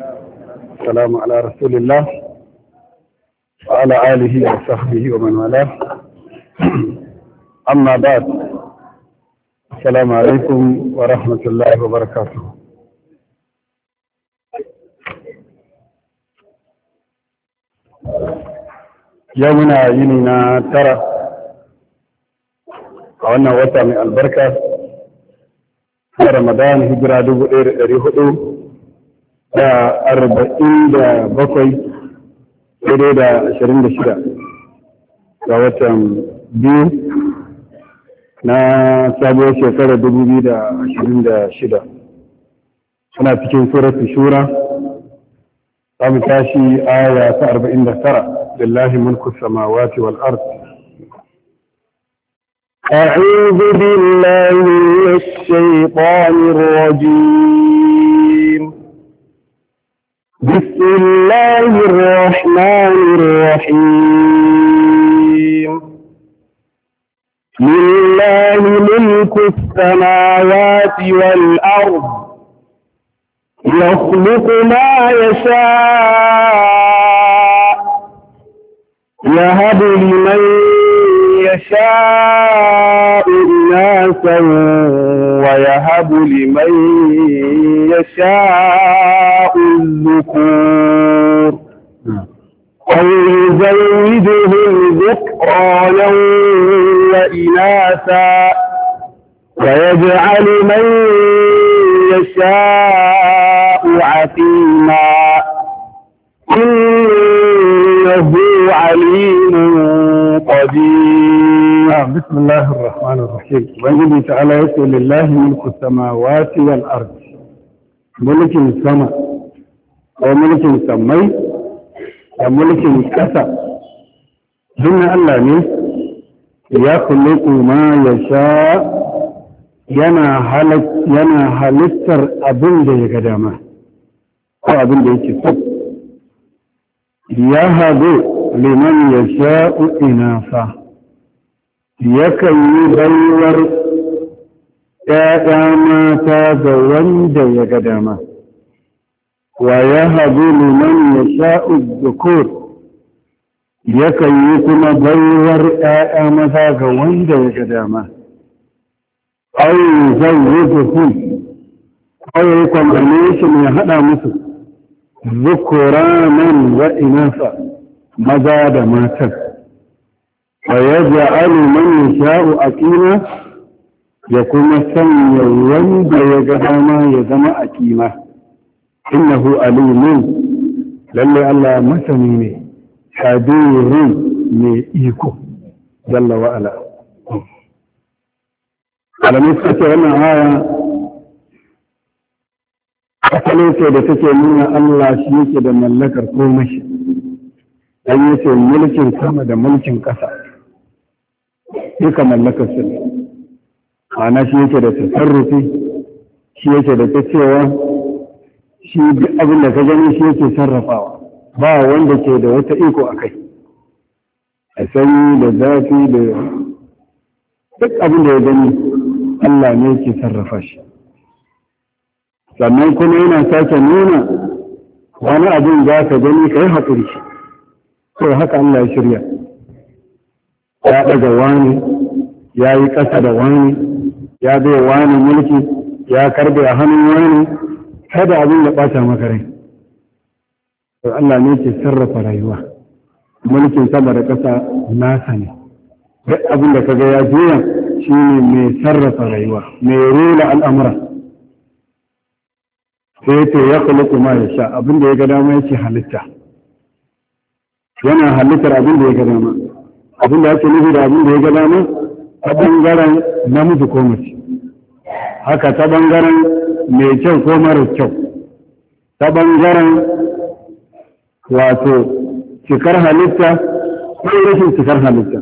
السلام على رسول الله وعلى آله وصحبه ومن والاه. أما بعد، السلام عليكم ورحمة الله وبركاته. يومنا ينينا ترى وأن وطن البركة في رمضان هجرة 1447 daidai da 26 ga watan biyu na sabuwar shekarar 2026. suna cikin suratu shura, za mu tashi aya ta 49. lillahi mulku samawati wal ard. أعوذ بالله من الشيطان الرجيم. بسم الله الرحمن الرحيم. لله ملك السماوات والأرض، يخلق ما يشاء، يهب لمن يشاء إناثا ويهب لمن يشاء الذكور أو يزوجهم ذكرانا وإناثا ويجعل من يشاء عقيما إنه عليم قدير. بسم الله الرحمن الرحيم. وإنه تعالى يقول لله ملك السماوات والأرض. ملك السماء أو ملك السمي أو ملك الكسا دون الله ne يخلق ما يشاء yana halittar abin da ya ga dama ko abin da yake so. Ya haɗu liman ya sha'u inafa, yakan yi baiwar ‘ya'ya mata ga wanda ya ga dama, wa ya haɗu liman ya sha'u zukur, yakan yi kuma baiwar ‘ya'ya mata ga wanda ya ga dama. Au zai yi zuhun, au yi combination ya haɗa musu zukuranan wa inafa, maza da matan. Wa ya ja'alu man yasha'u aqima, ya kuma sanya wanda ya ga dama ya zama aqima. Innahu alimun, lalle Allah masani ne, qadirun mai iko jalla wa ala. Alamun suka ce wannan aya asalin ce da take nuna Allah shi yake da mallakar komai. An yi ce mulkin sama da mulkin ƙasa duka mallakar su ne, ma'ana shi yake da tasarrufi, shi yake da ta cewa shi duk abin da ka gani shi yake sarrafawa, ba wanda ke da wata iko a kai. A sanyi da zafi da duk abin da ya gani Allah ne yake sarrafa shi. Sannan kuma yana sake nuna wani abin za ka gani ka yi haƙuri shi, ko haka Allah ya shirya. Ya ɗaga wani, ya yi ƙasa da wani, ya bai wani mulki, ya karbe a hannun wani, kada abin da ɓata maka rai. To Allah ne ke sarrafa rayuwa, mulkin sama da ƙasa nasa ne. Duk abin da kaga ya juya shi ne mai sarrafa rayuwa, mai rula al'amura. Sai ce ya khuluqu ma yasha, abin da ya ga dama yake halitta. Yana halittar abin da ya ga dama. Abin da yake nufi da abin da ya ga dama ta bangaren namiji ko mace. Haka ta bangaren mai kyau ko mara kyau. Ta bangaren wato cikar halitta ko rashin cikar halitta.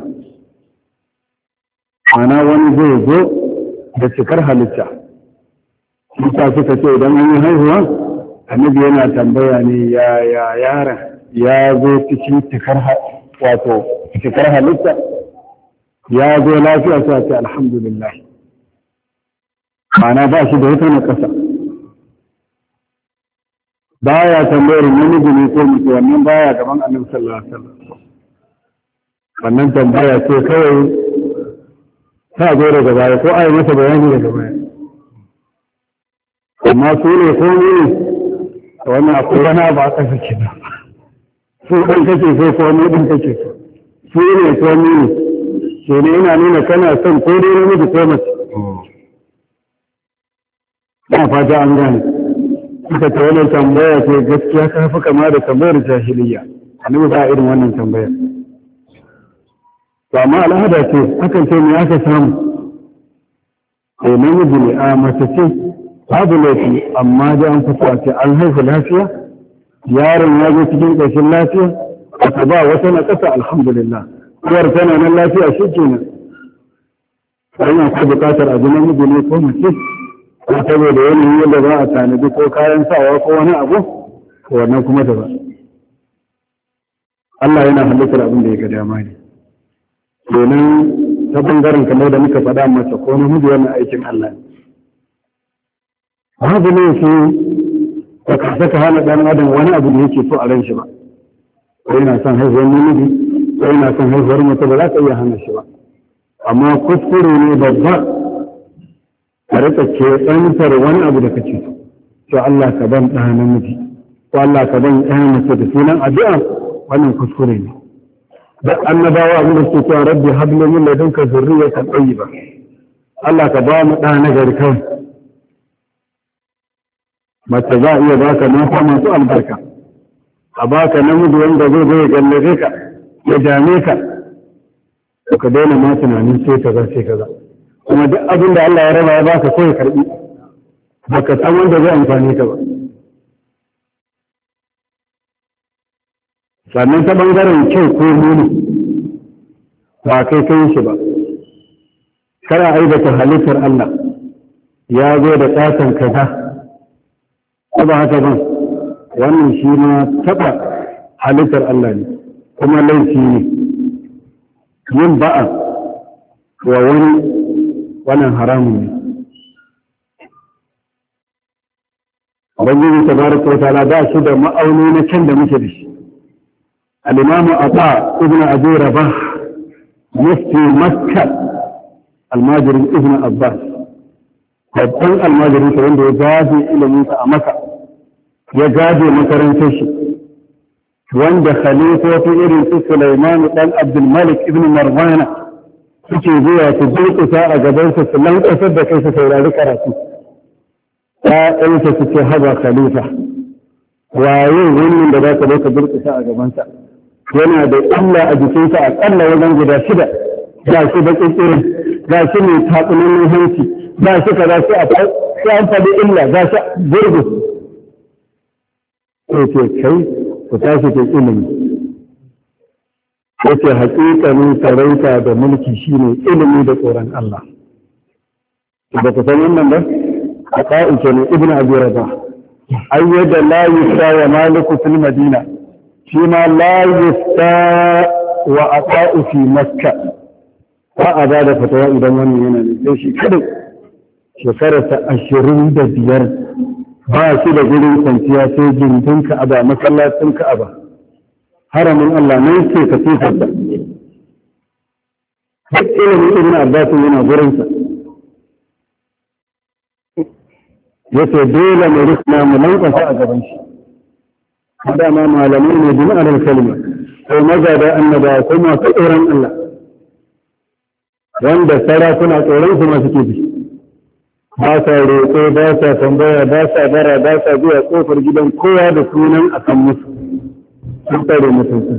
Ana wani zai zo da cikar halitta. Musa suka ce idan an yi haihuwa, annabi yana tambaya ne ya yaran ya zo cikin cikar halitta, ya zo lafiya sai ce alhamdulillah. Ana ba shi da wata na ƙasa. baya tambayar namiji ne ko mace, wannan baya gaban annabi sallallahu alaihi wasallam. Wannan tambaya ce kawai ta zo daga baya ko ai masa bayani daga baya. Amma su ne ko ne wannan akwai wani abu a ƙasa ke da su ɗan kake so ko ne ɗin kake so, su ne ko ne ke ne yana nuna kana son ko dai namiji ko mace. Ina fata an gane. Suka ta wannan tambaya ce gaskiya ka fi kama da tambayar jahiliya. Annabi ba irin wannan tambayar. To amma al'ada ce akan ce me aka samu? Namiji ne a mace ce babu laifi, amma da an fito a ce an haihu lafiya, yaron ya zo cikin ƙarshen lafiya, aka ba wata na ƙasa alhamdulillah, uwar tana nan lafiya shi kenan. Sai akwai buƙatar a ji namiji ne ko mace, ko saboda yanayin yadda za a tanadi ko kayan sawa ko wani abu, ko wannan kuma da ba. Allah yana halittar abin da ya ga dama ne. Kenan ta bangaren kamar da muka faɗa masa ko namiji wannan aikin Allah ne. Babu ne su ka saka hana ɗan adam wani abu da yake so a ran shi ba. Ko yana son haihuwar namiji, ko yana son haihuwar mace ba za ka iya hana shi ba. Amma kuskure ne babba ka rika keɓantar wani abu da kake so. To Allah ka ban ɗa namiji, ko Allah ka ban ɗa mace da sunan addu'a, wannan kuskure ne. Da annabawa abin da suke cewa rabbi habli min ladunka zurriyatan tayyiba. Allah ka ba mu ɗa na gari kawai. Mace za a iya baka mata masu albarka, a baka namiji wanda zai zai gallabe ka, ya dame ka, ka daina ma tunanin sai kaza sai kaza. Kuma duk abin da Allah ya raba ya baka sai ya karbi, baka san wanda zai amfani ka ba. Sannan ta bangaren kyau ko muni ba kai kai shi ba. Kana aibata halittar Allah ya zo da ƙaton kaza. Ko ba haka ba, wannan shi ma taɓa halittar Allah ne, kuma laifi ne. Yin ba'a wa wani wannan haramun ne. Ubangiji tabaraka wa ta'ala ba shi da ma'auni na can da muke da shi. Al-Imam Ata ibn Abi Rabah mufti Makka almajirin Ibn Abbas, babban almajirin sa wanda ya gaje ilimin sa a Makka, ya gaje makarantar shi, wanda khalifofi irin su Sulaiman dan Abdul Malik ibn Marwan suke zuwa su durƙusa a gaban sa su lanƙasar da kai su saurari karatu. ‘Ya'yansa su ce haɓa khalifa, waye wannan da za ka zo ka durƙusa a gabansa, yana da illa a jikinsa a ƙalla wajen guda 6, ga shi da ƙirƙirin, ga shi mai taɓunan hanci, ga shi ka za shi a an faɗi illa, ga shi gurgu. Sai ce kai ku tashi ke ilimi. Yace haƙiƙanin sarauta da mulki shine ilimi da tsoron Allah. Ba ku san wannan ba? عطاء كان ابن أبي رباح أيد لا يفتى ومالك في المدينة فيما لا يفتى وعطاء في مكة فأباد فتوى إذا من هنا ليش كذب شكرت 25 باشي da gurin kwanciya sai gindin Ka'aba masallacin Ka'aba haramin Allah ne ce ka tsifar da duk ilimin Ibn Abbas yana gurin sa yace dole mu rikna mu lankwasa a gaban shi kada ma malamai ne bin alal kalma ko magada annaba ko masu tsoron Allah wanda sarakuna tsoron su ma suke bi ba sa roƙo ba sa tambaya ba sa bara ba sa zuwa kofar gidan kowa da sunan akan musu sun tsare mutunci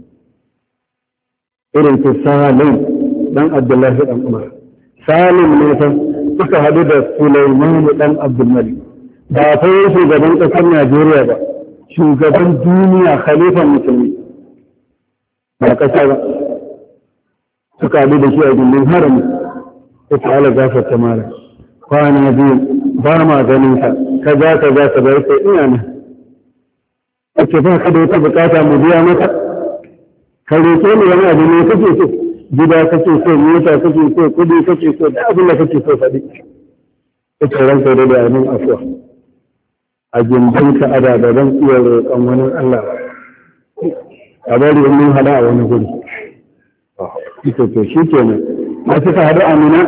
irin su Salim dan Abdullahi dan Umar Salim ne fa suka haɗu da Sulaiman ɗan Abdulmalik ba fa yin shugaban ƙasar Najeriya ba shugaban duniya khalifan musulmi ba ƙasa ba suka haɗu da shi a gindin harami ta ta'ala gafarta mara kwana biyu ba ma ganin ka za ka bar sai ina nan ake ba ka da wata bukata mu biya maka ka roƙe ni wani abu ne kake so gida kake so mota kake so kudi kake so da abin da kake so faɗi ita ranka da yamin afuwa a gindinka a da zan iya roƙon wani Allah a bari in mun hada a wani guri ita to shi kenan na suka hadu amina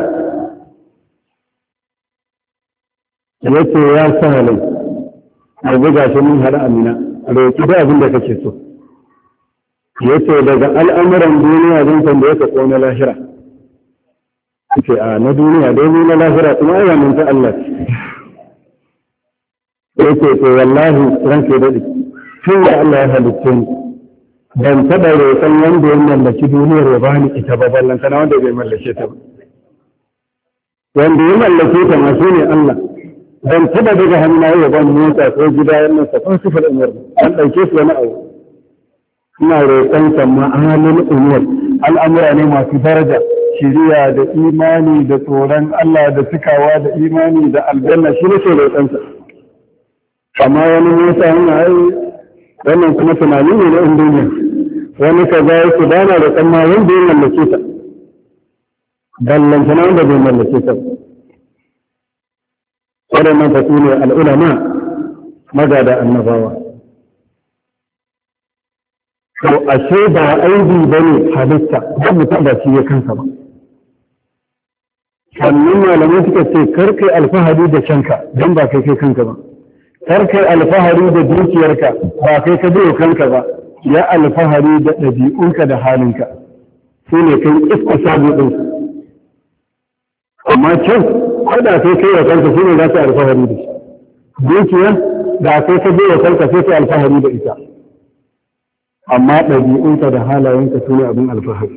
ya ce ya sa halin a buga shi mun hada amina roƙi da abin da kake so ya ce daga al'amuran duniya zan san da ya sako na lahira ce a na duniya domin na lahira kuma ya manta Allah ya ce to wallahi ranke daɗi tun da Allah ya halitta ni ban taɓa roƙon wanda ya mallaki duniyar ya bani ita ba ballan kana wanda bai mallake ta ba wanda ya mallake ta ma shi ne Allah ban taɓa daga hannaye ya bani mota ko gida wannan sa kan sifar umar an ɗauke su wani abu ina roƙon sa ma'amalin umar al'amura ne masu daraja shiriya da imani da tsoron Allah da cikawa da imani da aljanna shi ne ke roƙon sa amma wani mota yana wannan kuma tunani ne na duniya wani ka za su dana da kan ma wanda ya mallake ta ballantana wanda bai mallake ta waɗannan fa su ne al'ulama magada annabawa to ashe ba aibi ba ne halitta don mutum ba shi ya kansa ba sannan malamai suka ce karkai alfahari da kanka don ba kai kai kanka ba karkai alfahari da dukiyarka ba kai ka biyo kanka ba ya alfahari da ɗabi'unka da halinka su ne kai iska sabu ɗinsu amma can ko da kai kai wa kanka shi ne za ka alfahari da shi dukiya da kai ka biyo kanka sai ka alfahari da ita amma ɗabi'unka da halayenka su ne abin alfahari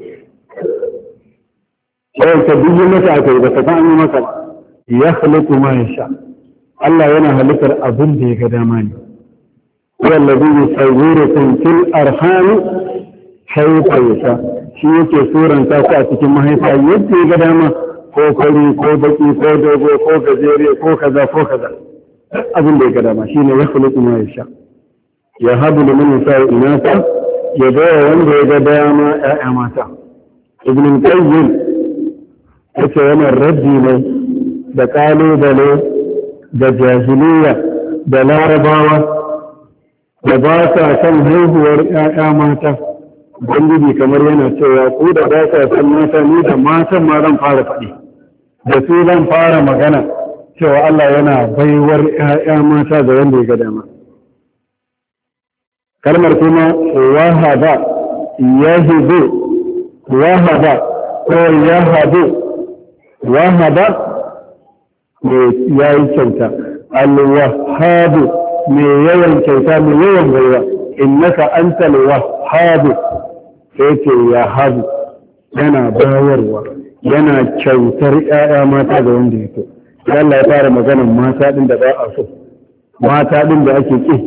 kawai ka biyo mata a kai ba ka san an yi maka ba ya halittu ma ya sha Allah yana halittar abin da ya ga dama ne. Wallazi yusawwirukum fil arham kayfa yasha. Shi yake suranta ku a cikin mahaifa yadda ya ga dama ko fari ko baki ko dogo ko gajere ko kaza ko kaza. Abin da ya ga dama shine ya khuluqu ma yasha. Ya habu liman yasha inasa ya bayar wanda ya ga dama ƴaƴa mata. Ibn Qayyim yace yana raddi ne da kalubale da jahiliya da larabawa da ba sa san haihuwar ‘ya'ya mata, Ubangiji kamar yana cewa ku da ba sa san mata ni da matan ma zan fara faɗi, da su zan fara magana cewa Allah yana baiwar ‘ya'ya mata ga wanda ya ga dama. Kalmar kuma wahaba, yahibu, wahaba, ko yahabu, wahaba ya yi kyauta alwahabu mai yawan kyauta mai yawan baiwa innaka antal wahhabu sai ce ya habu yana bayarwa yana kyautar ƴaƴa mata da wanda ya so Allah ya fara maganar mata din da ba a so mata din da ake ki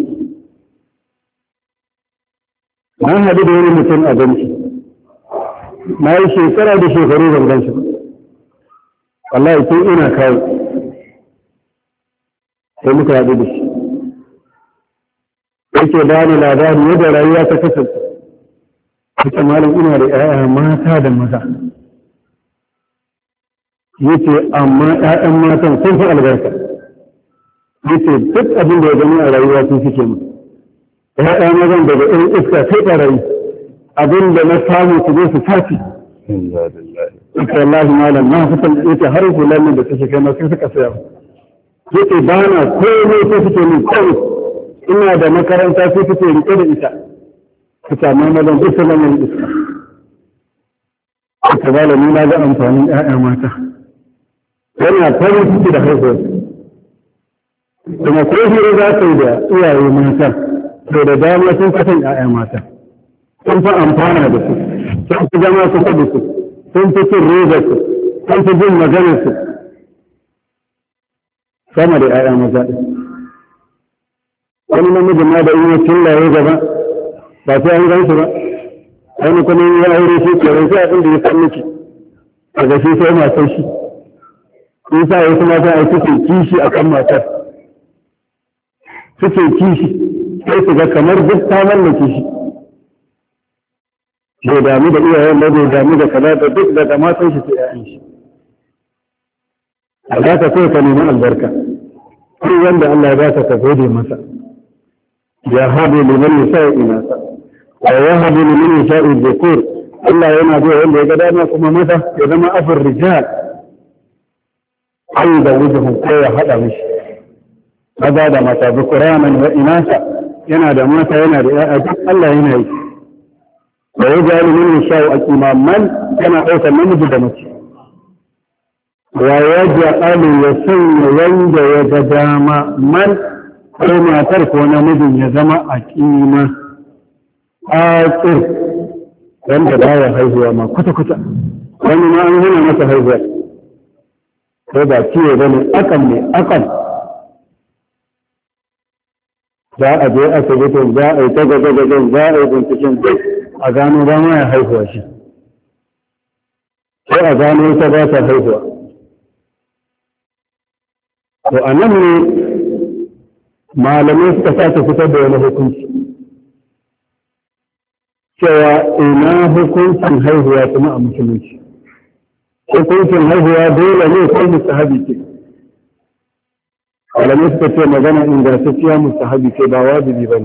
na haɗu da wani mutum a banki na yi shekara da shekaru ban gan shi ba wallahi tun ina kawo sai muka haɗu da shi yake ba ni labari yadda rayuwa ta kasance ita malam ina da ƴaƴa mata da maza yace amma ƴaƴan matan sun fi albarka yace duk abin da ya gani a rayuwa sun suke mu ƴaƴa mazan daga irin iska sai ɓarayi abin da na samu su zo su tafi ita wallahi malam na fitan yace har hulan da take kai na sai suka saya yake ba na komai sai suke min komai ina da makaranta sai suke rike da ita su samu mazan duk salamin iska ita ba ni na ga amfanin ƴaƴa mata yana farin ciki da haihuwar kuma ko hira za ka yi da iyaye mata to da dama sun kasan ƴaƴa mata sun fi amfana da su sun fi zama kusa da su sun fi cin ribar su sun fi jin maganar su sama da ‘ya'ya maza ɗin. Wani namijin ma da iya cillaye gaba ba sai an gan su ba, wani kuma yi aure shi tsoron sai abin da ya san miki, daga shi sai matar shi. Isa ya kuma za a suke kishi a kan matar. Suke kishi, sai su ga kamar duk ta mallake shi. Bai damu da iyayen ba bai damu da kaza da duk daga matan shi sai ‘ya'yan shi. A za ka kai ka nemi albarka ko wanda Allah ya ba ka gode masa ya habu liman yasha'u inasa wa yahabu liman yasha'u dhukur Allah yana bai wanda ya ga dama kuma mata ya zama afur rijal ai da wujuhun ko ya hada mishi maza da mata dhukuranan wa inasa yana da mata yana da ya'ya duk Allah yana yi wa yaj'alu liman yasha'u aqima man yana daukar namiji da mace wa yaj'alu ya sanya wanda ya ga dama man ko matar ko namijin ya zama aqima aqir wanda baya haihuwa ma kwata-kwata wani ma an hana masa haihuwa ko ba ciwo bane akan ne akan za a je asibitin za a yi ta gagagagen za a yi binciken duk a gano ba ma ya haihuwa shi ko a gano ta ba ta haihuwa to a nan ne malamai suka sake fitar da wani hukunci cewa ina hukuncin haihuwa kuma a musulunci hukuncin haihuwa dole ne ko mustahabi ce malamai suka ce magana ingantacciya mustahabi ce ba wajibi ba ne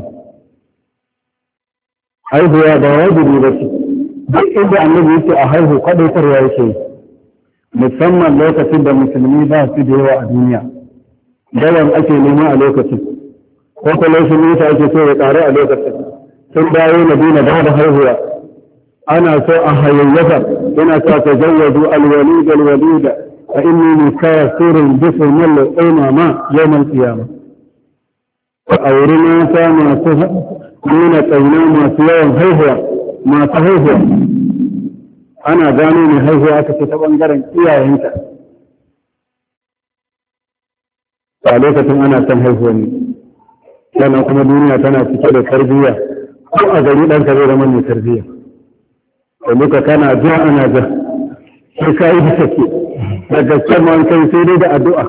haihuwa ba wajibi ba ce duk inda annabi yake a haihu kwadaitarwa yake musamman lokacin da musulmi ba su da yawa a duniya yawan ake nema a lokacin population nita ake so ya ƙaru a lokacin sun dawo Madina ba da haihuwa ana so a hayayyafa yana sa ta zawwaju alwalid alwalida fa inni mukasirun bikum al-umama yawm al-qiyamah fa aurina ta masu nuna tsauna masu yawan haihuwa masu haihuwa ana gano mai haihuwa aka ce ta bangaren iyayenta a lokacin ana son haihuwa ne sannan kuma duniya tana cike da tarbiyya ko a gari ɗanka zai zama mai tarbiyya da duka kana ja ana ja sai ka yi sake da gaske ma kai sai dai da addu'a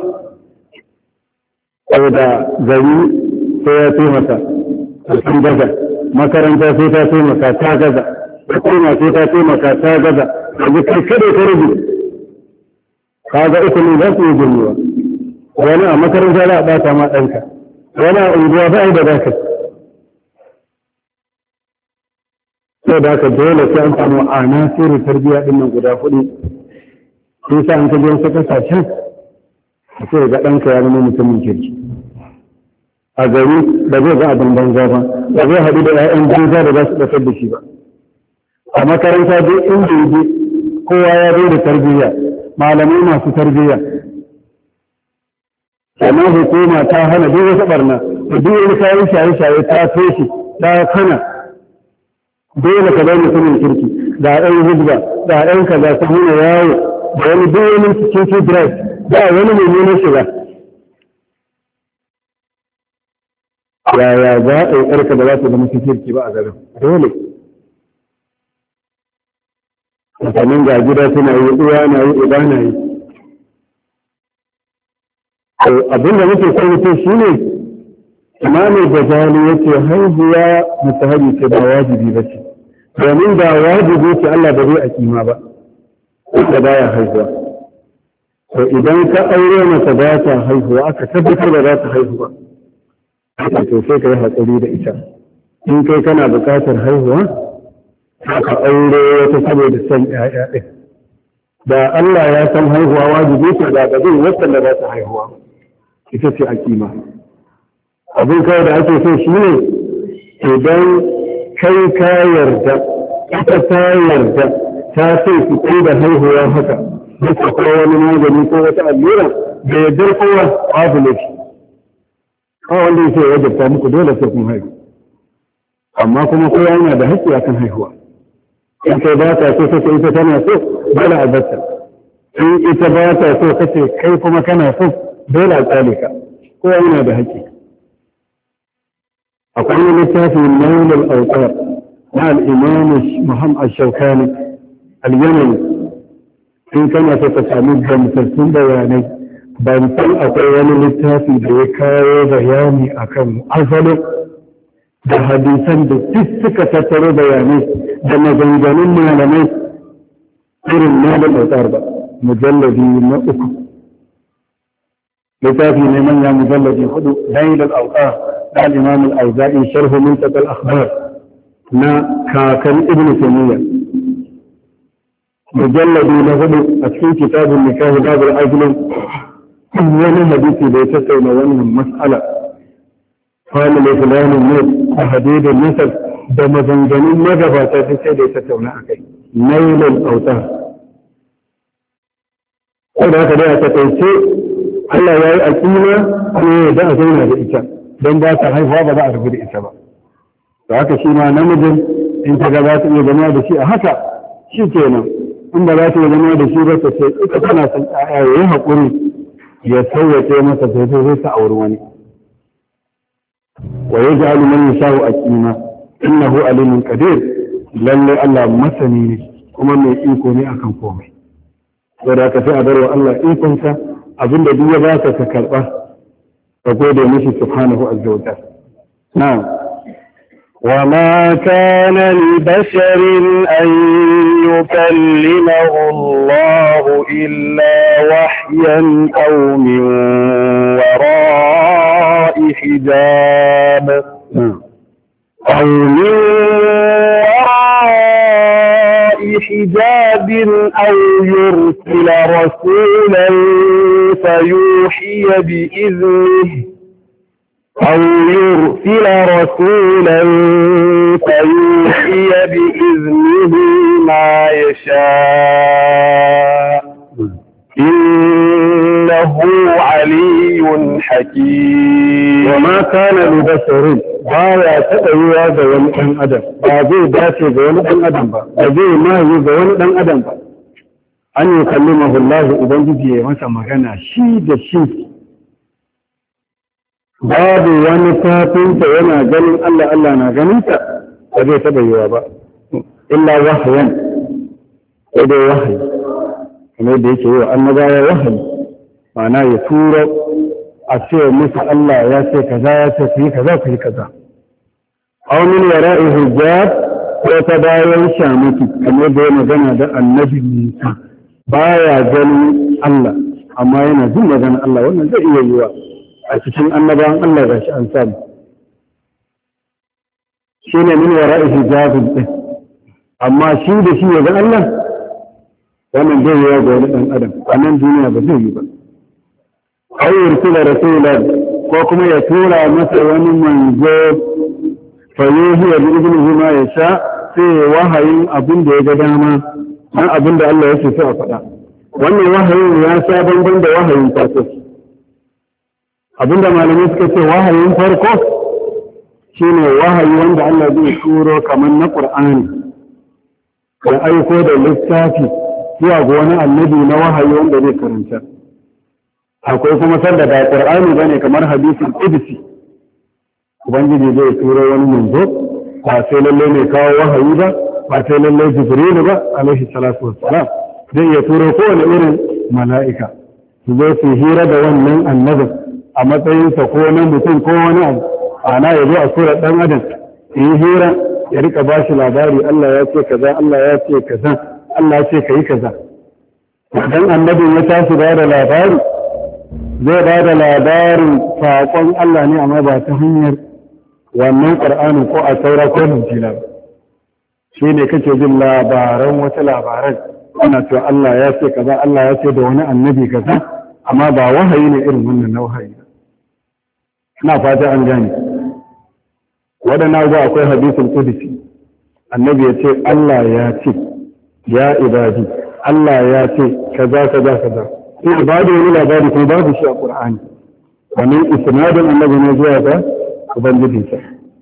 saboda gari sai ya taimaka alfin gaza makaranta sai ta taimaka ta gaza hukuma sai ta taimaka ta gaza yanzu kai kada ka rage ka ga uku ne za su yi girmewa wani a makaranta za a ɓata ma ɗanka wani a unguwa ba da za ka sau da haka dole sai an samu anasirin tarbiyya ɗin nan guda hudu sun sa an kaje wasu ƙasashen a ce ga ɗanka ya zama mutumin kirki a gari ba zai ga abin banza ba ba zai haɗu da 'ya'yan banza da za su ɗafar da shi ba a makaranta duk inda yaje kowa ya zo da tarbiyya malamai masu tarbiyya sannan hukuma ta hana duk wata barna da duk wani kayan shaye-shaye ta toshe ta hana dole ka zama mutumin kirki da ɗan hujba da ɗan kaza ta hana yawo da wani duk wani security drive da wani mummunan shiga yaya za a yi ƙarka da za ta zama kirki ba a garin dole sannan ga gida suna yi uwa na yi uba na yi abinda muke son mutum shi ne imamu gazali yake haihuwa mustahabi ce ba wajibi ba ce domin da wajibi ce Allah ba zai a kima ba da baya haihuwa to idan ka aure mata ba ta haihuwa aka tabbatar da za ta haihu ba to sai ka yi hatsari da ita in kai kana buƙatar haihuwa ka aure wata saboda son ƴaƴa ɗin da Allah ya san haihuwa wajibi ce da ba zai wasan da za ta haihuwa ita ce a kima abin kawai da ake so shi ne idan kai ka yarda ita ta yarda ta ce su kai da haihuwa haka duka ko wani magani ko wata allura da yardar kowa babu laifi kawai wanda yake wajabta muku dole sai kun haihu amma kuma kowa yana da haƙƙi akan haihuwa in kai ba ta so kace ita tana so dole a barta in ita ba ta so kace kai kuma kana so dole a tsale ka kowa yana da haƙƙi akwai wani littafin nailul autar na al'imam Muhammad Shaukani al-Yamani in kana so ka sami gamsassun bayanai ban san akwai wani littafi da ya kawo bayani akan asalin da hadisan da duk suka tattaro bayanai da maganganun malamai irin nailul autar ba mujalladi na 3 littafi ne manya mujalladi 4 Nail al-Awtar da al-Imam al-Auza'i sharh Muntaqa al-Akhbar na kakan Ibn Taymiyyah mujalladi na 4 a cikin kitabun nikah babul ajlan wani hadisi da ya tattauna wannan mas'ala qala li fulanin mut hadid al-nasab da maganganun magabata sai da ya tattauna akai Nail al-Awtar ko da haka dai a takaice Allah ya yi al'umma ne da a zauna da ita don ba ta haihuwa ba za a rubu da ita ba. Da haka shi ma namijin in ta ga za ta iya zama da shi a haka shi kenan in ba za ta iya zama da shi ba ta ce ita tana son ƴaƴa ya yi haƙuri ya sauyace masa sai zai ta auri wani. Wa ya ji aliman ya sha'u a kima innahu alimin qadir lalle Allah masani ne kuma mai iko ne akan komai. Saboda ka sai a bar wa Allah ikonsa abinda duk ya baka ka karba ka gode mishi subhanahu azza wa jalla na'am wa ma kana li basharin an yukallimahu Allah illa wahyan aw min wara'i hijab aw min حجاب أو يرسل رسولا فيوحي بإذنه ما يشاء إنه علي حكيم وما كان لبشر baya taɓa yiwa ga wani ɗan adam ba zai dace ga wani ɗan adam ba zai ma yi ga wani ɗan adam ba an yi kallimahu Allah ubangiji ya masa magana shi da shi babu wani tafinta yana ganin Allah Allah na ganinta ba zai taɓa yiwa ba illa wahayan ko dai wahayi kamar da yake yi wa annabawa wahayi ma'ana ya tura a ce musu Allah ya ce kaza ya ce ku yi kaza ku yi kaza aw min wara'i hijab ko ta bayan shamaki kamar da ya magana da annabi Musa baya ganin Allah amma yana jin maganar Allah wannan zai iya yiwa a cikin annabawan Allah gashi an samu shine min wara'i hijab din amma shi da shi ya ga Allah wannan zai yiwa ga wani dan adam a nan duniya ba zai yi ba aw yursila rasulan ko kuma ya tura masa wani manzo fa yuhi bi idnihi ma yasha sai wahayin abin da ya ga dama dan abin da Allah yake so a faɗa wannan wahayin ya sha bamban da wahayin farko abinda malamai suka ce wahayin farko shine wahayi wanda Allah zai turo kamar na Qur'ani da aiko da littafi zuwa ga wani annabi na wahayi wanda zai karanta akwai kuma sanda da Qur'ani bane kamar hadisin qudsi ubangiji zai turo wani manzo ba sai lalle ne kawo wahayi ba sai lalle Jibril ba alaihi salatu wassalam zai ya turo kowane irin mala'ika su zo su hira da wannan annabi a matsayinsa ko na mutum ko wani abu ana ya zo a sura dan adam yi hira ya rika ba shi labari Allah ya ce kaza Allah ya ce kaza Allah ya ce kai kaza dan annabin ya tashi ba da labari zai ba da labarin saƙon Allah ne amma ba ta hanyar wannan ƙar'ani ko a saura ko injila ba shi ne kake jin labaran wata labaran ana cewa Allah ya ce kaza Allah ya ce da wani annabi kaza amma ba wahayi ne irin wannan na wahayi ina fata an gane waɗannan ga akwai hadisin qudsi annabi ya ce Allah ya ce ya ibadi Allah ya ce kaza kaza kaza sai ba da wani labari kuma babu shi a Qur'ani wannan isnadin annabi ne zuwa ga ubangijinsa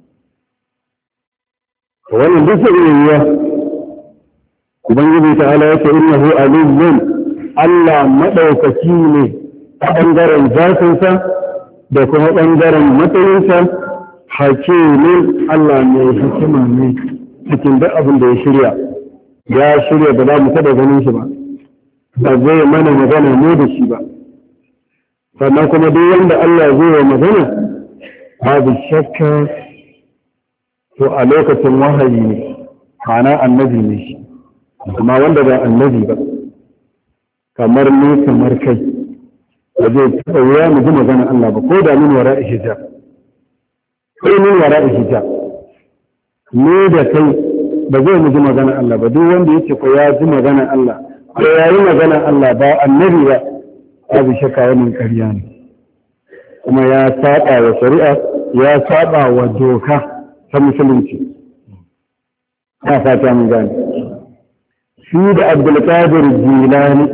wannan duk sai yiwa ubangiji ta'ala ya ce innahu aliyyun Allah madaukaki ne a bangaren zatinsa da kuma bangaren matsayinsa hakimin Allah mai hikima ne cikin duk abin da ya shirya da ba mu taɓa ganin shi ba ba zai mana magana ne da shi ba sannan kuma duk wanda Allah zai wa magana babu shakka to a lokacin wahayi ne ma'ana annabi ne shi amma wanda ba annabi ba kamar ni kamar kai ba zai taɓa wuya mu ji maganar Allah ba ko da min wara hijab ko min wara hijab ne da kai ba zai mu ji maganar Allah ba duk wanda yake ko ya ji maganar Allah ko ya yi maganar Allah ba annabi ba babu shakka wannan ƙarya ne kuma ya saba wa shari'a ya saba wa doka ta musulunci ya fata mun gane shi da Abdulkadir Jilani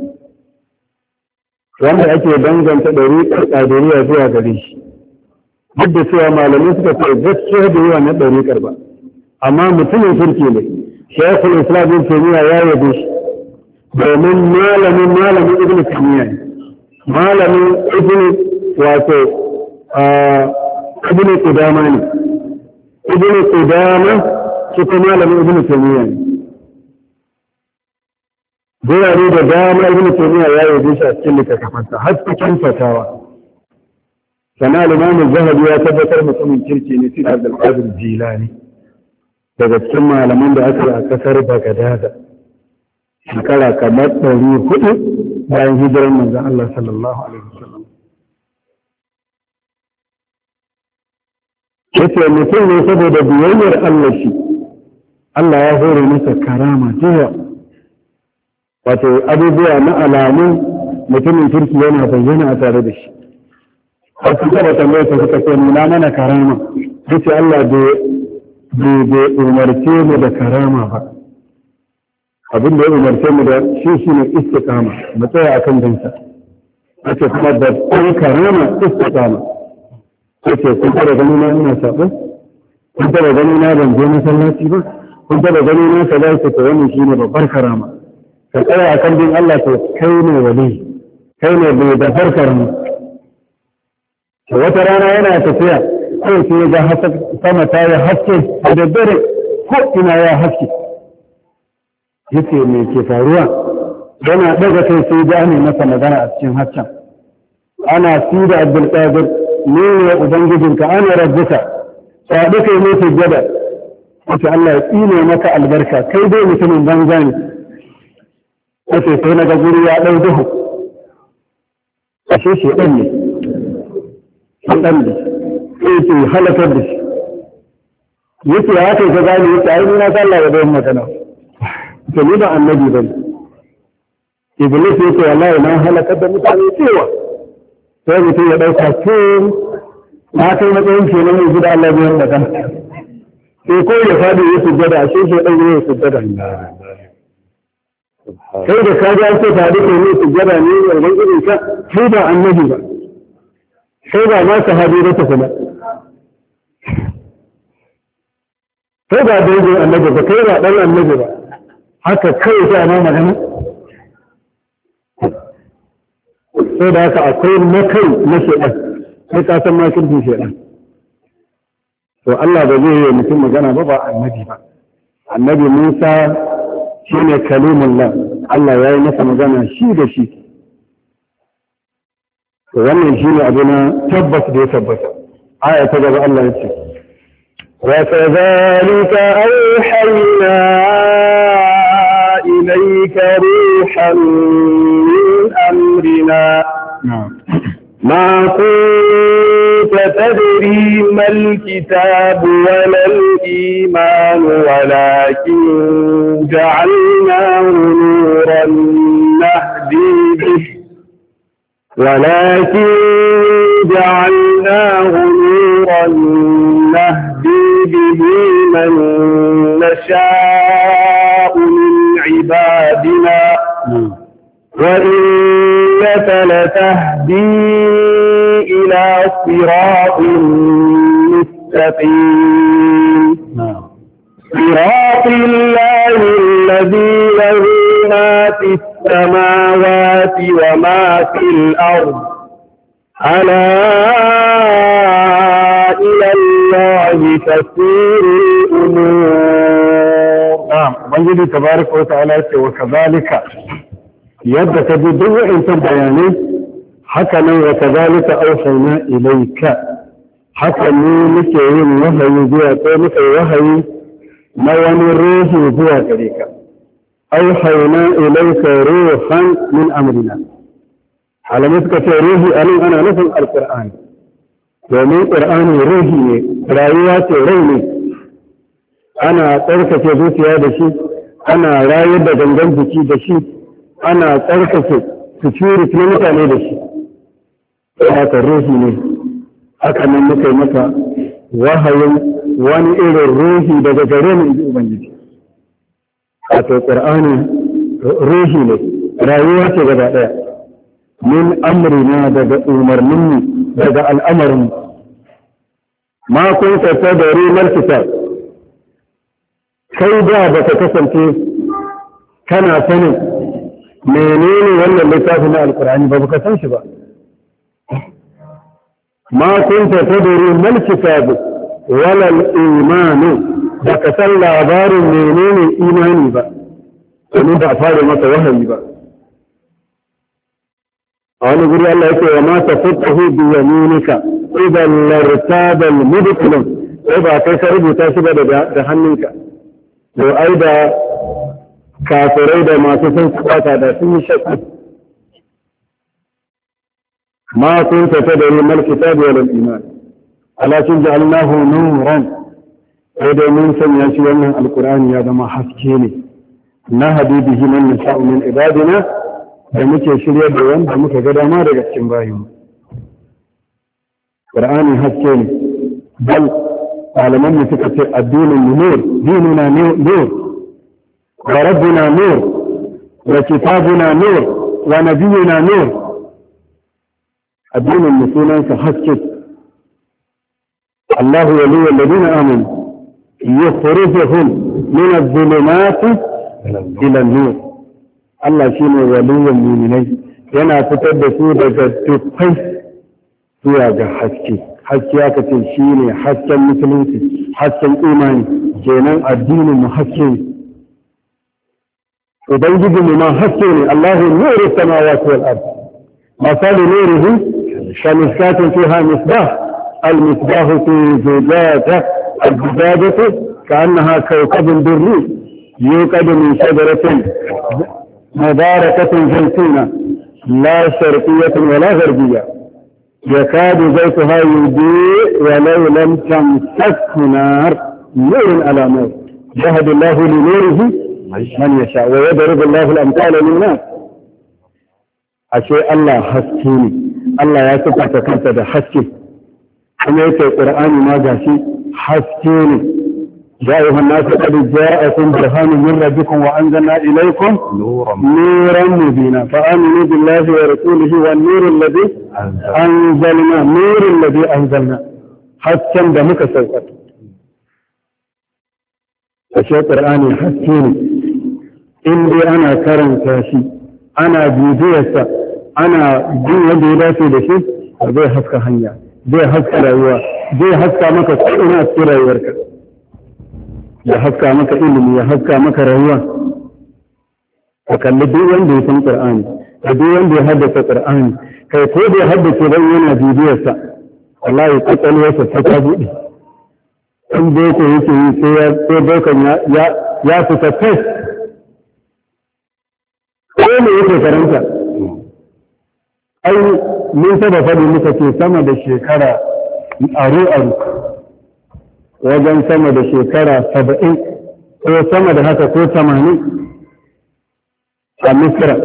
wanda ake danganta ɗariƙar ƙadiriya zuwa gare shi duk da cewa malamai suka ce gaskiya da yawa na ɗariƙar ba amma mutumin kirki ne shaykhul islam bin taymiya ya yabe shi domin malamin ibnu taymiya ne malamin ibnu wato ibnu qudama ne ibnu qudama shi kuma malamin ibnu taymiya ne gurare da dama ibnu taymiya ya yabe shi a cikin littattafansa har cikin fatawa sana al-imam az-zahabi ya tabbatar mutumin kirki ne sai Abdul Qadir Jilani daga cikin malaman da aka yi a kasar Baghdad shekara kamar 400 bayan hijirar manzon Allah sallallahu alaihi wasallam yace mutum ne saboda biyayyar Allah shi Allah ya hore masa karama jiya wato abubuwa na alamun mutumin kirki yana bayyana a tare da shi har su taba tambayar ta suka ce nuna mana karama yace Allah bai umarce mu da karama ba abin da ya umarce mu da shi ne istiqama mu tsaya akan dinsa yace kuma da karama istiqama yace kun taba gani na ina sabo kun taba gani na ban je masallaci ba kun taba gani na kaza ce to wannan shine babbar karama ka tsaya akan din Allah to kai ne wali kai ne bai da karama to wata rana yana tafiya kawai sai ga sama ta yi haske a daddare ko ina ya haske yace me ke faruwa yana daga kai sai ga ne masa magana a cikin hasken ana fi da Abdul Qadir ne ne ubangijinka ana rabbuka sai kai ne sujjada wato Allah ya tsine maka albarka kai dai mutumin banza ne wato sai naga guri ya dau duhu ashe shi dan ne dan ne yake halakar da shi yake ya kai ka gane yake ai na sallah da bayan magana to ni ba annabi bane iblis yake wallahi na halakar da mutane cewa sai mutum ya dauka to na kai matsayin ke nan yanzu da Allah biyan magana sai ko ya fadi ya sujjada ashe shi dan ya sujjada kai da ka ga sai fadi ko ne sujjada ne ubangijin ka kai ba annabi ba sai ba ma sahabi da tafi sai ba dangin annabi ba kai ba dan annabi ba haka kai sai ana magana sai da haka akwai na kai na shedan sai ka san ma kirkin shedan to Allah ba zai yi mutum magana ba ba annabi ba annabi Musa shine kalimullah Allah ya yi masa magana shi da shi to wannan shine abu na tabbas da ya tabbata aya ta gaba Allah ya ce وكذلك أوحينا إليك روحا من أمرنا ما كنت تدري ما الكتاب ولا الإيمان ولكن جعلناه نورا نهدي به به من نشاء من عبادنا وإنك لتهدي إلى صراط مستقيم صراط الله الذي له ما في السماوات وما في الأرض ألا إلى الله تسير الأمور. نعم ubangiji tabaraka wa ta'ala ce wa kazalika yadda ka ji duk wa'insan bayanai haka nan wa kazalika awhayna ilayka haka ne muke yin wahayi zuwa ko muke wahayi na wani ruhi zuwa gare ka awhayna ilayka ruhan min amrina alamai suka ce ruhi anan ana nufin alqur'ani domin qur'ani ruhi ne rayuwa ce rai ne ana tsarkake zuciya da shi ana rayar da gangan jiki da shi ana tsarkake security na mutane da shi haka ruhi ne haka nan muka yi maka wahayin wani irin ruhi daga gare mu inji ubangiji wato qur'ani ruhi ne rayuwa ce gaba daya min amrina daga umarninmu daga al'amarin ma kun ta da rimar kitab kai da baka kasance kana sanin menene wannan littafin na alqur'ani ba baka san shi ba ma kun ta da rimar kitab wala al-iman baka san labarin menene imani ba domin ba a fara masa wahayi ba a wani guri Allah yake wa ma tafattahu bi yaminika idan lartaba al-mubtilun sai ba kai ka rubuta shi ba da hannunka to ai da kafirai da masu son kwata da sun yi shakku ma kunta tadri mal kitab wal iman alakin ja'alnahu nuran sai dai mun sanya shi wannan alqur'ani ya zama haske ne na habibihi man nasha'u min ibadina da muke shirya da wanda muka ga dama daga cikin bayin qur'ani haske ne bal malaman mu suka ce addinin nur dinuna nur wa rabbuna nur wa kitabuna nur wa nabiyuna nur addinin mu sunansa haske Allah waliyyu alladhina amanu yukhrijuhum min adh-dhulumati ila an-nur Allah shi ne waliyan muminai yana fitar da su daga dukkan zuwa ga haske haske aka ce shi ne hasken musulunci hasken imani kenan addinin mu haske ne ubangiji mu ma haske ne Allahu nuru samawati wal ard masalu nurihi kamishkatin fiha misbah المصباح في زجاجة الزجاجة كأنها كوكب دري يوقد من شجرة مباركة زيتونة لا شرقية ولا غربية يكاد زيتها يضيء ولو لم تمسسه نار نور على نور يهدي الله لنوره من يشاء ويضرب الله الأمثال للناس أشياء الله حسكيني الله يتبع كنت ده حسكي أما يتبع القرآن ما جاشي حسكيني يا أيها الناس قد جاءكم برهان من ربكم وأنزلنا إليكم نورا مبينا فآمنوا بالله ورسوله والنور الذي أنزلنا نور الذي أنزلنا حتى دمك سوقت أشياء القرآن حسيني إني أنا كرم كاشي أنا جيدية أنا جي ودي لشي زي حسك هنيا زي حسك رأيوا زي حسك مكة سئنا سيرا يورك ya haska maka ilimi ya haska maka rayuwa ka kalli duk wanda ya san Qur'ani da duk wanda ya haddace Qur'ani kai ko da ya haddace dan yana bibiyar sa wallahi kwakwalwarsa ta ta bude in boko yake yi sai bokan ya fita fes ko ne yake karanta ai mun saba faɗi muka ce sama da shekara aru wajen sama da shekara 70 ko sama da haka ko 80 a Misra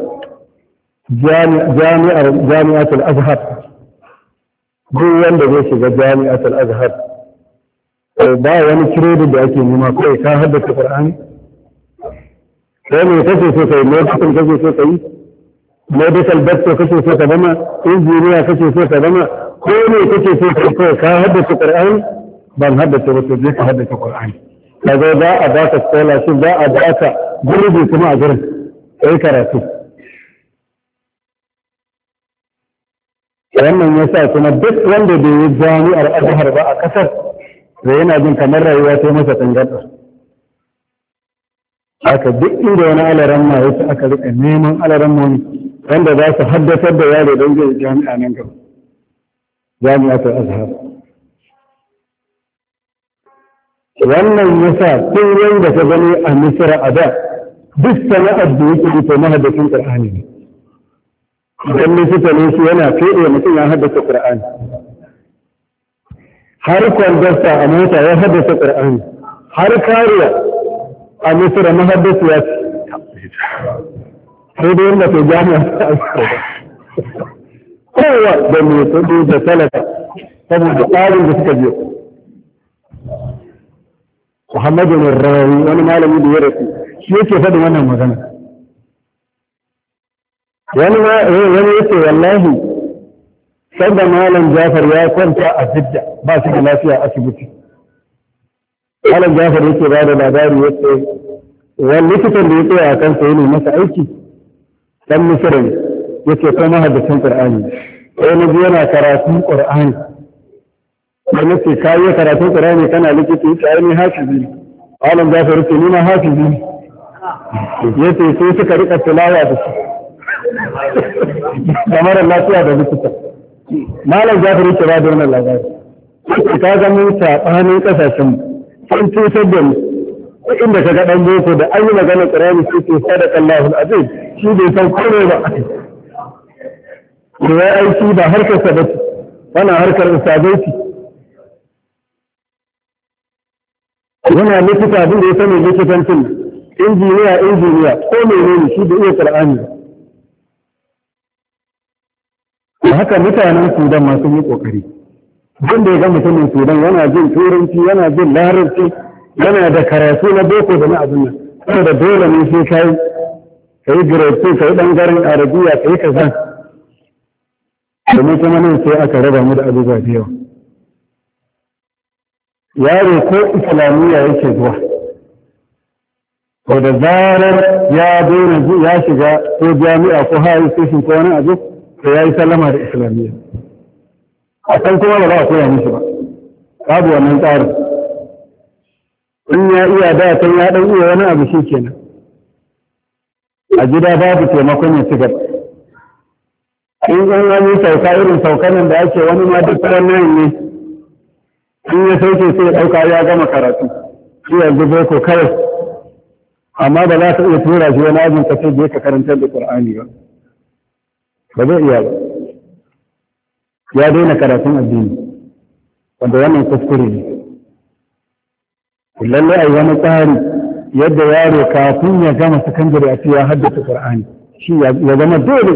jami'atul Azhar duk wanda zai shiga jami'atul Azhar ba wani credit da ake nema kawai ka haddace Qur'ani sai me kake so kai medicine kake so kai medical doctor kake so ka zama engineer kake so ka zama ko ne kake so kai ka haddace Qur'ani ban haddace wato zai ka haddace Qur'ani kaga za a baka scholarship za a baka gurbi kuma a gurin kai karatu wannan yasa kuma duk wanda bai yi jami'ar Azhar ba a kasar da yana jin kamar rayuwa ta masa tangarda haka duk inda wani alaran ma yake aka rika neman alaran mu wanda za su haddatar da yaro don zai jami'a nan gaba jami'atul Azhar wannan yasa tun wanda ka gani a Misra a da duk sana'ar da yake ita mahaddacin Qur'ani ne idan likita ne shi yana fede mutum ya haddace Qur'ani har kwandasta a mota ya haddace Qur'ani har kariya a misira mahaddasa ya ce sai dai wanda ke jami'a kowa da mai kudi da talaka saboda tsarin da suka biyo. Muhammadu Rawi wani malami da ya rasu shi yake faɗin wannan magana. Wani yake wallahi sanda malam Jafar ya kwanta a Jidda ba shi da lafiya a asibiti. Malam Jafar yake ba da labari yake wani likitan da ya tsaya a kansa yana masa aiki dan Misira ne yake kuma haddacin Qur'ani. Sai na ji yana karatun Qur'ani. Sai nace ka yi karatun Qur'ani kana likita yace ai ni hafizi ne. Malam Jafar yake ni ma hafizi ne. Yace sai suka rika tilawa da shi. Kamar lafiya da likita. Malam Jafar yake ba da wannan labari. Ka ga mun sabanin kasashen sun cutar da mu. Inda ka ga dan boko da an yi magana Qur'ani sai ce sadaqallahu al-azim shi bai san komai ba. Da ya aiki ba harkar sa ba wannan harkar ustazai ce. Yana likita abin da ya sani likitancin injiniya ko menene shi da iya Qur'ani. Da haka mutanen Sudan ma sun yi kokari. Duk da ya ga mutumin Sudan yana jin turanci yana jin larabci yana da karatu na boko da na abin nan saboda dole ne sai kai grade 2 kai bangaren arabiya kai kaza domin kuma nan sai aka raba mu da abubuwa da yawa. Yaro ko islamiyya yake zuwa ko da zarar ya daina ya shiga ko jami'a ko high station ko wani abu to yayi sallama da islamiyya a kan kuma ba za a koya mishi ba babu wannan tsarin. In ya iya da kan ya dan iya wani abu shikenan a gida babu taimakon ya ci gaba. In an yi sauka irin saukanin da ake wani ma duk wannan ne in ya sauke sai ya dauka ya gama karatu shi yanzu boko kawai amma ba za ka iya tura shi wani abin ka sai ka karantar da Qur'ani ba zai iya ba. Ya daina karatun addini wanda wannan kuskure ne. Lallai a yi wani tsari yadda yaro kafin ya gama sakandare a ya haddace Qur'ani shi ya zama dole.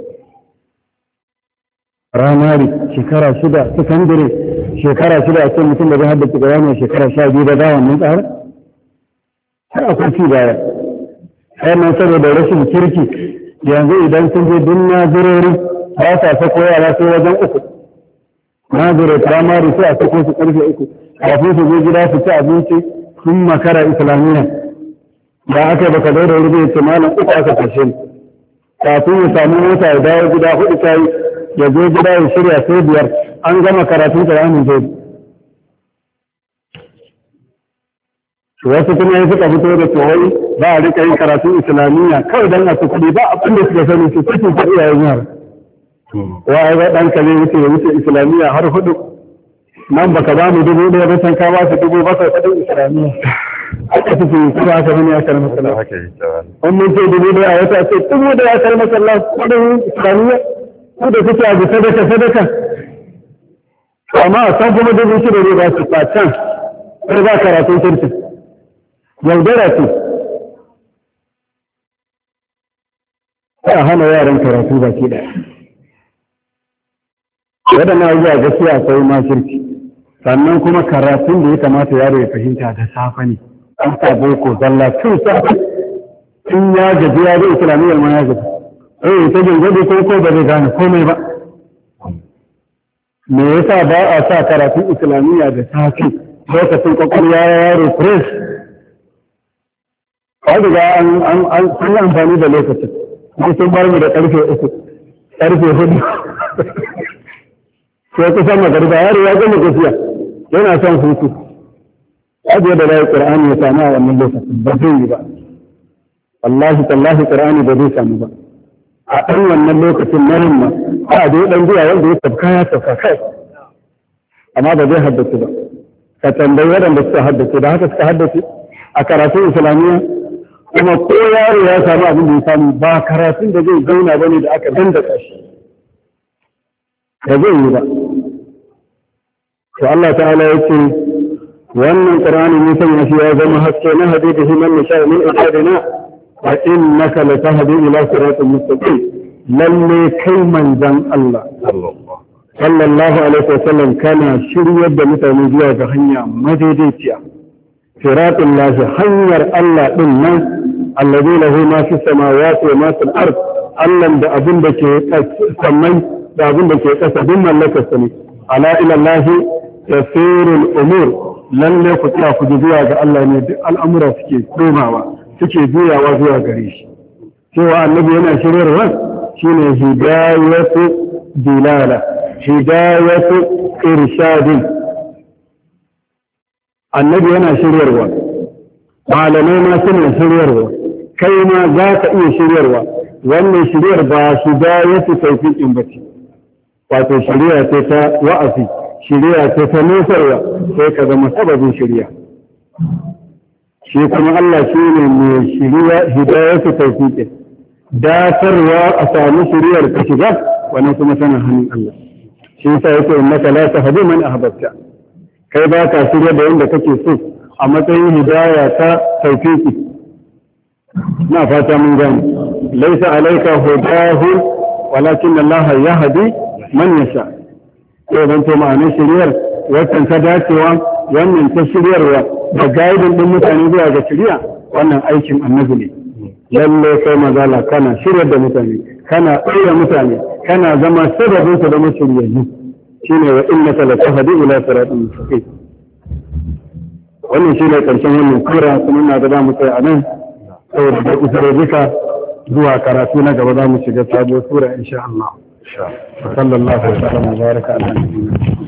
Ramari shekara 6 sakandare shekara 6 a cikin mutum da zai haddace Qur'ani shekara 12 da gawan nan tsara sai akwai ci baya. Sai nan saboda rashin kirki yanzu idan sun je duk nazirori ba sa sako yara sai wajen 3 nazirai firamare sai a sako su karfe 3 kafin su zo gida su ci abinci sun makara islamiyya da aka baka da wuri bai ce malam 3 aka kashe ni kafin ya samu mota ya dawo gida 4 ta yi ya zo gida ya shirya sai 5 an gama karatun Qur'ani zai. Wasu kuma ya suka fito da tsohon ba a rika yin karatun islamiyya kawai don a su kuɗi ba abin da suka sani su cikin ta iyayen yara. Wa ai ba ɗanka ne wuce islamiyya har 4 nan baka ba mu 1,000 ba san ka ba su 7,000 kuɗin islamiyya. Aka suke yi kuma aka bani akar masalla. An mun ce 1,000 a wata ce 1,000 akar masalla kuɗin islamiyya ko da kuke abu sadaka. Amma a san kuma 6,000 ne ba su can har ba karatun kirkin. Yaudara ce. Sai a hana yaran karatu baki ɗaya. Waɗannan abubuwa gaskiya akwai makirci. Sannan kuma karatun da ya kamata yaro ya fahimta da safe ne. An sa boko zalla tun safe. In ya gaji ya zai islamiyyar ma ya gaji. Ta gangade ko ba zai gane komai ba. Me yasa ba a sa karatun islamiyya da safe lokacin kwakwalwa yaro fresh. An riga an yi amfani da lokacin. Sun bar mu da ƙarfe 3, ƙarfe 4. Sai kusan magariba yaro ya gama gafiya yana son hutu. Ajiye da layi Qur'ani ya samu a wannan lokacin ba zai yi ba. Wallahi tallahi Qur'ani ba zai samu ba. A ɗan wannan lokacin na rimma ba da ya ɗan biya wanda ya tafka ya tafka kai. Amma ba zai haddace ba. Ka tambayi waɗanda suka haddace da haka suka haddace a karatun Islamiyya kuma ko yaro ya samu abin da ya samu ba karatun da zai zauna bane da aka dandaka shi da zai yi ba. To Allah ta'ala ya ce wannan Qur'ani ne sanya shi ya zama haske na hadi da himan nisha min ibadina wa innaka latahdi ila siratin mustaqim. Lalle kai manzon Allah sallallahu alaihi wasallam kana shiryar da mutane zuwa ga hanya madaidaiciya. Siratul lahi hanyar Allah din nan alladhi lahu ma fi samawati wa ma fil ard. Allah da abin da ke samai da abin da ke kasa din mallakar sa ne. Ala ila Allah tasirul umur. Lalle ku tsaya ku zuwa ga Allah ne duk al'amura suke komawa suke juyawa zuwa gare shi. Cewa annabi yana shiryarwa shine hidayatu dilala, hidayatu irshadin. Annabi yana shiryarwa, malamai ma suna shiryarwa, kai ma za ka iya shiryarwa. Wannan shiryar ba hidayatu tawfiqin bace, wato shiriya ce ta wa'azi, shiriya ce ta nusarwa, sai ka zama sababin shiriya. Shi kuma Allah shi ne mai shiriya hidayatu tawfiqin. Datarwa a sami shiriyar ka shiga, wannan kuma tana hannun Allah. Shi yasa yake innaka la tahdi man ahbabta. Kai ba ka shirya da wanda kake so a matsayin hidaya ta tawfiqi. Na fata mun gani. Laisa alayka hudahu walakin Allah yahdi man yasha. Ko dan to ma'anar shiriyar wannan ta dacewa, wannan ta shiryarwa da gaidin din mutane zuwa ga shiriya, wannan aikin annabi ne. Lalle kai mazala kana shiryar da mutane, kana tsaya mutane, kana zama sababin su da mashiriyayyu. Shine wa innaka latahdi ila siratin mustaqim. Wannan shine karshen wannan sura, kuma ina ga zamu tsaya anan saboda da isar duka zuwa karatu na gaba zamu shiga sabuwar sura insha Allah. Sallallahu alaihi wa sallam baraka ala nabiyyina.